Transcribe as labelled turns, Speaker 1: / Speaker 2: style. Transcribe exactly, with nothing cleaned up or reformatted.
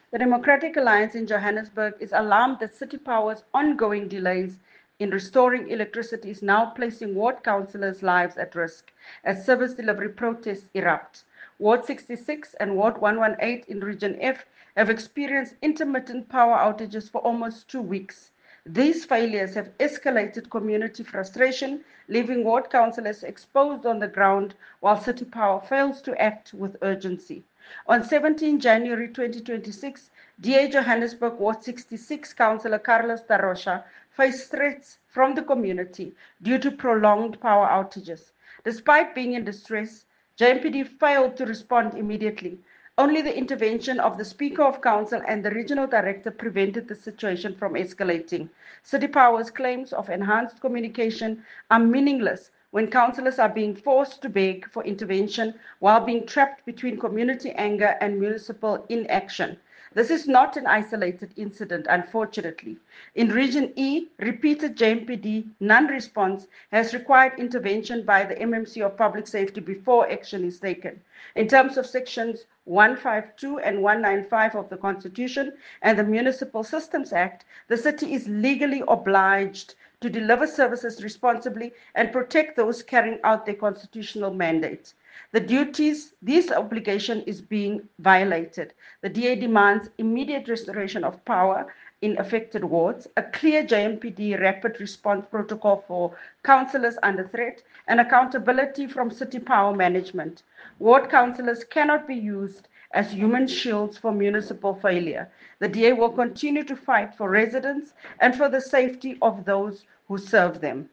Speaker 1: The Democratic Alliance in Johannesburg is alarmed that City Power's ongoing delays in restoring electricity is now placing ward councillors' lives at risk as service delivery protests erupt. Ward sixty-six and Ward one eighteen in Region F have experienced intermittent power outages for almost two weeks. These failures have escalated community frustration, leaving ward councillors exposed on the ground while City Power fails to act with urgency. On seventeenth January twenty twenty-six, D A Johannesburg Ward sixty-six Councillor Carlos da Rocha faced threats from the community due to prolonged power outages. Despite being in distress, J M P D failed to respond immediately. Only the intervention of the Speaker of Council and the Regional Director prevented the situation from escalating. City Power's claims of enhanced communication are meaningless when councillors are being forced to beg for intervention while being trapped between community anger and municipal inaction. This is not an isolated incident, unfortunately. In Region E, repeated J M P D non-response has required intervention by the M M C of Public Safety before action is taken. In terms of sections one fifty-two and one ninety-five of the Constitution and the Municipal Systems Act, the city is legally obliged to deliver services responsibly and protect those carrying out their constitutional mandate. The duties, this obligation is being violated. The D A demands immediate restoration of power in affected wards, a clear J M P D rapid response protocol for councillors under threat, and accountability from City Power management. Ward councillors cannot be used as human shields for municipal failure. The D A will continue to fight for residents and for the safety of those who serve them.